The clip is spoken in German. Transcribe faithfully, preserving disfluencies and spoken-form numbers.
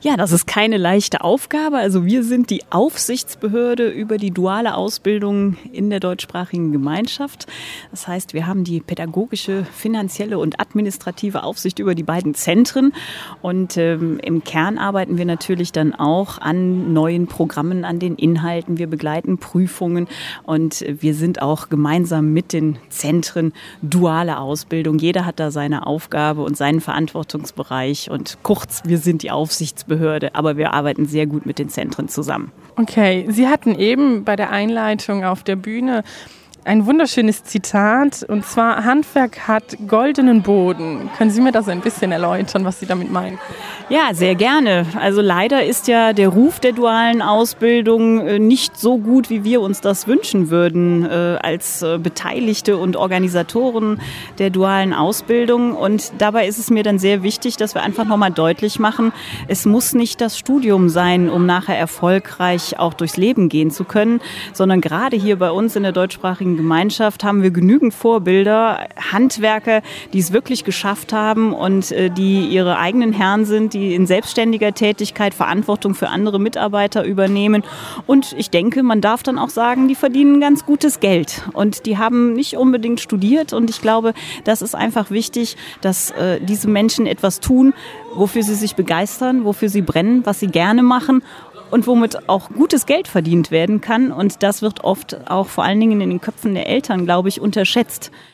Ja, das ist keine leichte Aufgabe. Also wir sind die Aufsichtsbehörde über die duale Ausbildung in der deutschsprachigen Gemeinschaft. Das heißt, wir haben die pädagogische, finanzielle und administrative Aufsicht über die beiden Zentren. Und ähm, im Kern arbeiten wir natürlich dann auch an neuen Programmen, an den Inhalten. Wir begleiten Prüfungen und wir sind auch gemeinsam mit den Zentren duale Ausbildung. Jeder hat da seine Aufgabe und seinen Verantwortungsbereich. Und kurz, wir sind die Aufsichtsbehörde. Behörde, aber wir arbeiten sehr gut mit den Zentren zusammen. Okay, Sie hatten eben bei der Einleitung auf der Bühne ein wunderschönes Zitat, und zwar: Handwerk hat goldenen Boden. Können Sie mir das ein bisschen erläutern, was Sie damit meinen? Ja, sehr gerne. Also leider ist ja der Ruf der dualen Ausbildung nicht so gut, wie wir uns das wünschen würden, als Beteiligte und Organisatoren der dualen Ausbildung. Und dabei ist es mir dann sehr wichtig, dass wir einfach nochmal deutlich machen, es muss nicht das Studium sein, um nachher erfolgreich auch durchs Leben gehen zu können, sondern gerade hier bei uns in der deutschsprachigen Gemeinschaft haben wir genügend Vorbilder, Handwerker, die es wirklich geschafft haben und äh, die ihre eigenen Herren sind, die in selbstständiger Tätigkeit Verantwortung für andere Mitarbeiter übernehmen. Und ich denke, man darf dann auch sagen, die verdienen ganz gutes Geld. Und die haben nicht unbedingt studiert. Und ich glaube, das ist einfach wichtig, dass äh, diese Menschen etwas tun, wofür sie sich begeistern, wofür sie brennen, was sie gerne machen. Und womit auch gutes Geld verdient werden kann. Und das wird oft auch vor allen Dingen in den Köpfen der Eltern, glaube ich, unterschätzt.